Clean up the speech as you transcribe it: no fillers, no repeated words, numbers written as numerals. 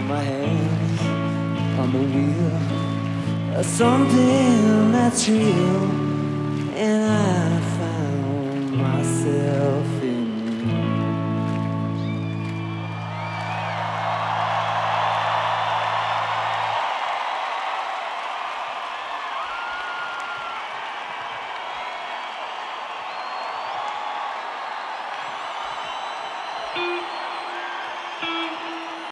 my hands on the wheel. Something that's real.